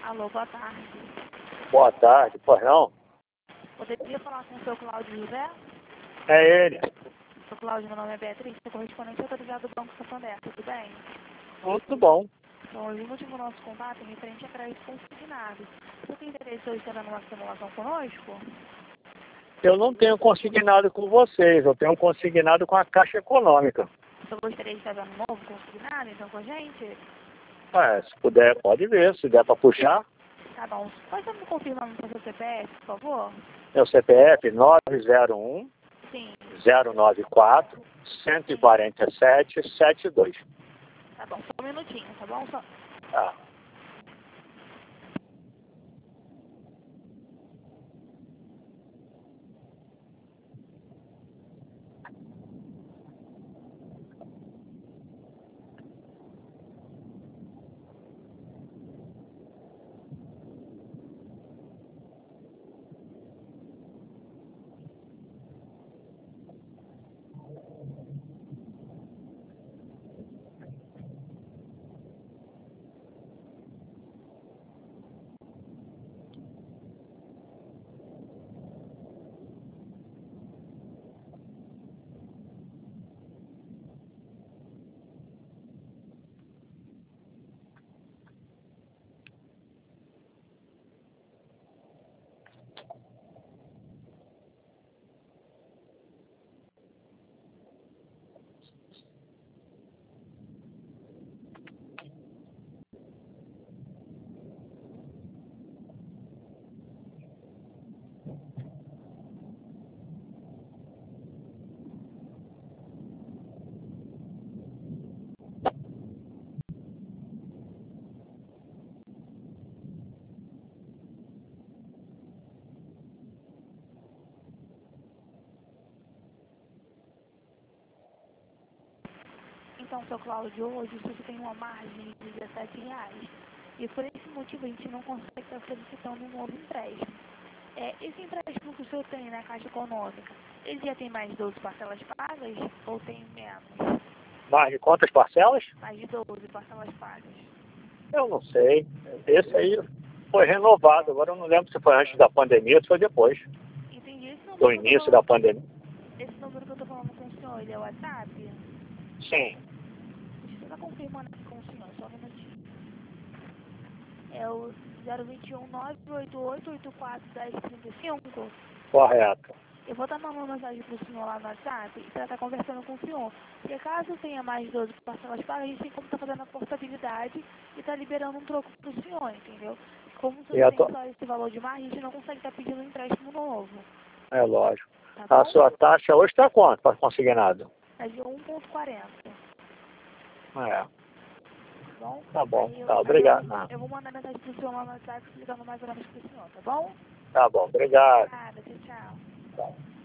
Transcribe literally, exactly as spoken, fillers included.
Alô, boa tarde. Boa tarde, pois não? Poderia falar com o seu Cláudio José? É ele. Seu Cláudio, meu nome é Beatriz, sou correspondente autorizado do Banco Santander, tudo bem? Muito bom. Então, hoje o último nosso contato é referente a crédito consignado. Você tem interesse hoje em estar dando uma simulação conosco? Eu não tenho consignado com vocês, eu tenho consignado com a Caixa Econômica. Você gostaria de estar dando um novo consignado, então, com a gente? É, se puder, pode ver, se der para puxar. Tá bom. Pode estar me confirmando o seu C P F, por favor? Meu C P F nove zero um, Sim. zero nove quatro, um quatro sete, sete dois. Tá bom, só um minutinho, tá bom? Só... Tá. Então, seu Cláudio, hoje você tem uma margem de dezessete reais. E por esse motivo a gente não consegue estar solicitando um novo empréstimo. É, esse empréstimo que o senhor tem na Caixa Econômica, ele já tem mais de doze parcelas pagas ou tem menos? Mais de quantas parcelas? Mais de doze parcelas pagas. Eu não sei. Esse aí foi renovado, agora eu não lembro se foi antes da pandemia ou se foi depois. Entendi. Esse número, Do que eu tô início da falando, pandemia. esse número que eu tô falando com o senhor, ele é o WhatsApp? Sim. Deixa eu estar confirmando aqui com o senhor, só um minutinho. É o zero dois um nove oito oito oito quatro um zero três cinco. Correto. Eu vou estar mandando uma mensagem para o senhor lá no WhatsApp para estar conversando com o senhor. Porque caso tenha mais de doze parcelas pagas, a gente tem como estar fazendo a portabilidade e está liberando um troco para o senhor, entendeu? Como E você a tem to... só esse valor de margem, a gente não consegue estar pedindo um empréstimo novo. É lógico. Tá A bom? sua taxa hoje está quanto para consignado? É de um ponto quarenta. É. Tá bom? Tá bom. Aí eu, Tá, aí eu, obrigado. Não. eu vou mandar mensagem para o senhor lá no WhatsApp explicando mais ou menos para o senhor, tá bom? Tá bom, obrigado. Nada, tchau, tchau. Tá.